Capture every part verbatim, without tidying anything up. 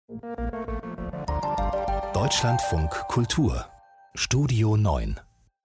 Deutschlandfunk Kultur Studio neun.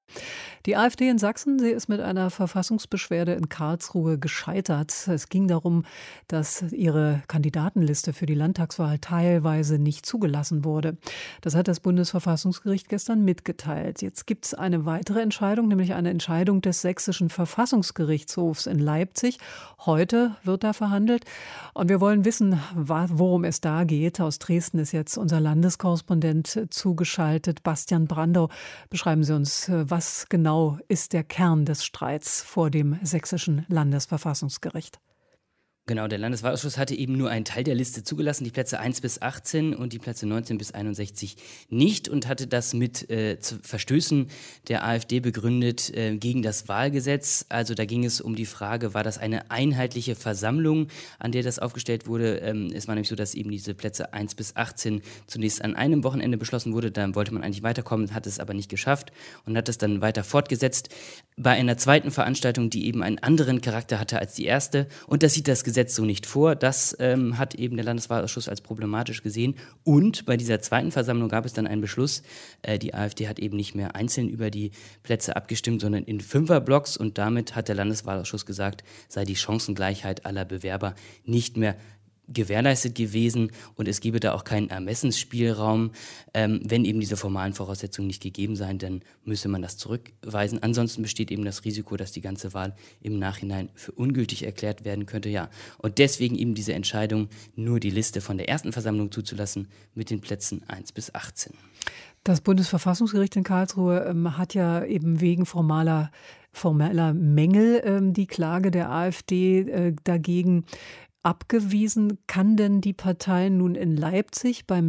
Die AfD in Sachsen, sie ist mit einer Verfassungsbeschwerde in Karlsruhe gescheitert. Es ging darum, dass ihre Kandidatenliste für die Landtagswahl teilweise nicht zugelassen wurde. Das hat das Bundesverfassungsgericht gestern mitgeteilt. Jetzt gibt es eine weitere Entscheidung, nämlich eine Entscheidung des Sächsischen Verfassungsgerichtshofs in Leipzig. Heute wird da verhandelt. Und wir wollen wissen, worum es da geht. Aus Dresden ist jetzt unser Landeskorrespondent zugeschaltet. Bastian Brandau, beschreiben Sie uns, was genau ist der Kern des Streits vor dem Sächsischen Landesverfassungsgericht? Genau, der Landeswahlausschuss hatte eben nur einen Teil der Liste zugelassen, die Plätze eins bis achtzehn und die Plätze neunzehn bis einundsechzig nicht, und hatte das mit äh, Verstößen der AfD begründet äh, gegen das Wahlgesetz. Also da ging es um die Frage, war das eine einheitliche Versammlung, an der das aufgestellt wurde? Ähm, es war nämlich so, dass eben diese Plätze eins bis achtzehn zunächst an einem Wochenende beschlossen wurde. Dann wollte man eigentlich weiterkommen, hat es aber nicht geschafft und hat es dann weiter fortgesetzt bei einer zweiten Veranstaltung, die eben einen anderen Charakter hatte als die erste. Und das sieht das Gesetz so nicht vor. Das ähm, hat eben der Landeswahlausschuss als problematisch gesehen. Und bei dieser zweiten Versammlung gab es dann einen Beschluss. Äh, die AfD hat eben nicht mehr einzeln über die Plätze abgestimmt, sondern in Fünferblocks. Und damit hat der Landeswahlausschuss gesagt, sei die Chancengleichheit aller Bewerber nicht mehr gewährleistet gewesen und es gebe da auch keinen Ermessensspielraum. Ähm, wenn eben diese formalen Voraussetzungen nicht gegeben seien, dann müsse man das zurückweisen. Ansonsten besteht eben das Risiko, dass die ganze Wahl im Nachhinein für ungültig erklärt werden könnte. Ja, und deswegen eben diese Entscheidung, nur die Liste von der ersten Versammlung zuzulassen mit den Plätzen eins bis achtzehn. Das Bundesverfassungsgericht in Karlsruhe ähm, hat ja eben wegen formaler, formeller Mängel ähm, die Klage der AfD äh, dagegen abgewiesen. Kann denn die Partei nun in Leipzig beim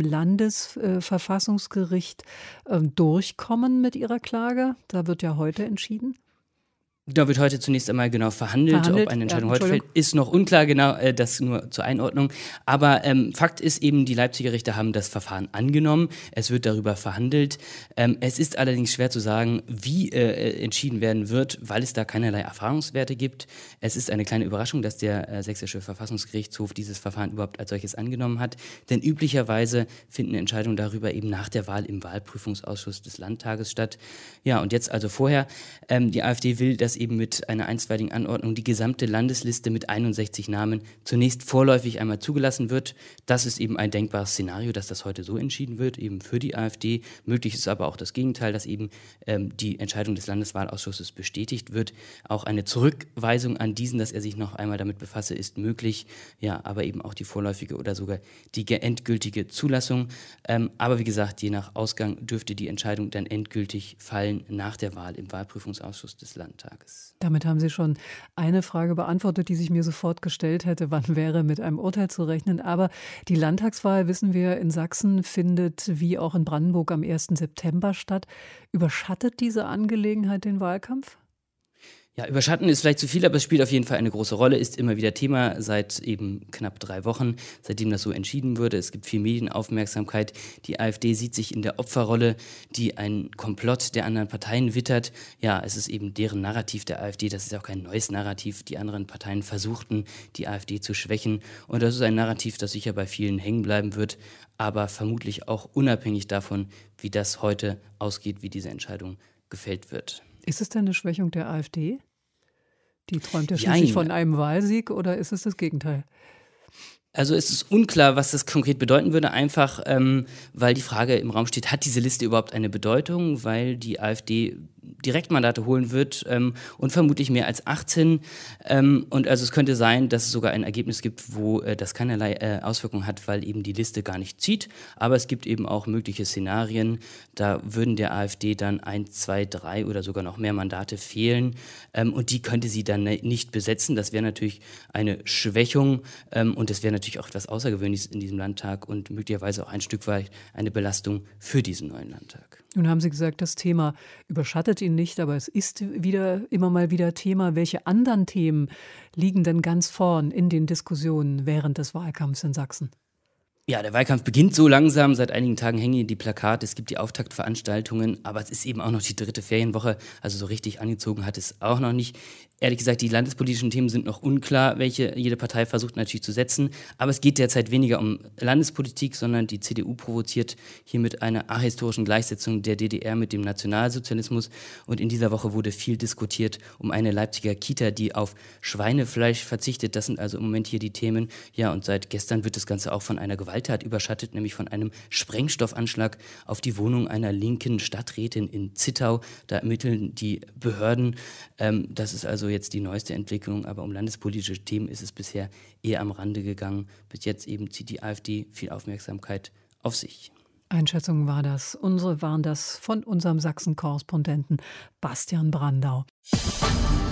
Landesverfassungsgericht äh, durchkommen mit ihrer Klage? Da wird ja heute entschieden. Da wird heute zunächst einmal genau verhandelt, verhandelt ob eine Entscheidung ja, heute fällt, ist noch unklar, genau, äh, das nur zur Einordnung. Aber ähm, Fakt ist eben, die Leipziger Richter haben das Verfahren angenommen, es wird darüber verhandelt. Ähm, es ist allerdings schwer zu sagen, wie äh, entschieden werden wird, weil es da keinerlei Erfahrungswerte gibt. Es ist eine kleine Überraschung, dass der äh, Sächsische Verfassungsgerichtshof dieses Verfahren überhaupt als solches angenommen hat. Denn üblicherweise finden Entscheidungen darüber eben nach der Wahl im Wahlprüfungsausschuss des Landtages statt. Ja, und jetzt also vorher, ähm, die AfD will, dass eben mit einer einstweiligen Anordnung die gesamte Landesliste mit einundsechzig Namen zunächst vorläufig einmal zugelassen wird. Das ist eben ein denkbares Szenario, dass das heute so entschieden wird, eben für die AfD. Möglich ist aber auch das Gegenteil, dass eben ähm, die Entscheidung des Landeswahlausschusses bestätigt wird. Auch eine Zurückweisung an diesen, dass er sich noch einmal damit befasse, ist möglich. Ja, aber eben auch die vorläufige oder sogar die endgültige Zulassung. Ähm, aber wie gesagt, je nach Ausgang dürfte die Entscheidung dann endgültig fallen nach der Wahl im Wahlprüfungsausschuss des Landtages. Damit haben Sie schon eine Frage beantwortet, die sich mir sofort gestellt hätte. Wann wäre mit einem Urteil zu rechnen? Aber die Landtagswahl, wissen wir, in Sachsen findet wie auch in Brandenburg am ersten September statt. Überschattet diese Angelegenheit den Wahlkampf? Ja, überschatten ist vielleicht zu viel, aber es spielt auf jeden Fall eine große Rolle, ist immer wieder Thema seit eben knapp drei Wochen, seitdem das so entschieden wurde. Es gibt viel Medienaufmerksamkeit. Die AfD sieht sich in der Opferrolle, die ein Komplott der anderen Parteien wittert. Ja, es ist eben deren Narrativ der AfD, das ist auch kein neues Narrativ. Die anderen Parteien versuchten, die AfD zu schwächen. Und das ist ein Narrativ, das sicher bei vielen hängen bleiben wird, aber vermutlich auch unabhängig davon, wie das heute ausgeht, wie diese Entscheidung gefällt wird. Ist es denn eine Schwächung der AfD? Die träumt ja Jein. schließlich von einem Wahlsieg, oder ist es das Gegenteil? Also es ist unklar, was das konkret bedeuten würde, einfach ähm, weil die Frage im Raum steht, hat diese Liste überhaupt eine Bedeutung, weil die AfD Direktmandate holen wird ähm, und vermutlich mehr als achtzehn. Ähm, und also es könnte sein, dass es sogar ein Ergebnis gibt, wo äh, das keinerlei äh, Auswirkungen hat, weil eben die Liste gar nicht zieht. Aber es gibt eben auch mögliche Szenarien, da würden der AfD dann ein, zwei, drei oder sogar noch mehr Mandate fehlen. Ähm, und die könnte sie dann nicht besetzen. Das wäre natürlich eine Schwächung ähm, und das wäre natürlich auch etwas Außergewöhnliches in diesem Landtag und möglicherweise auch ein Stück weit eine Belastung für diesen neuen Landtag. Nun haben Sie gesagt, das Thema überschattet ihn nicht, aber es ist wieder immer mal wieder Thema. Welche anderen Themen liegen denn ganz vorn in den Diskussionen während des Wahlkampfs in Sachsen? Ja, der Wahlkampf beginnt so langsam. Seit einigen Tagen hängen die Plakate, es gibt die Auftaktveranstaltungen, aber es ist eben auch noch die dritte Ferienwoche, also so richtig angezogen hat es auch noch nicht. Ehrlich gesagt, die landespolitischen Themen sind noch unklar, welche jede Partei versucht natürlich zu setzen. Aber es geht derzeit weniger um Landespolitik, sondern die C D U provoziert hier mit einer ahistorischen Gleichsetzung der D D R mit dem Nationalsozialismus. Und in dieser Woche wurde viel diskutiert um eine Leipziger Kita, die auf Schweinefleisch verzichtet. Das sind also im Moment hier die Themen. Ja, und seit gestern wird das Ganze auch von einer Gewalttat überschattet, nämlich von einem Sprengstoffanschlag auf die Wohnung einer linken Stadträtin in Zittau. Da ermitteln die Behörden. Ähm, das ist also jetzt die neueste Entwicklung, aber um landespolitische Themen ist es bisher eher am Rande gegangen. Bis jetzt eben zieht die AfD viel Aufmerksamkeit auf sich. Einschätzungen war das. Unsere waren das von unserem Sachsen-Korrespondenten Bastian Brandau.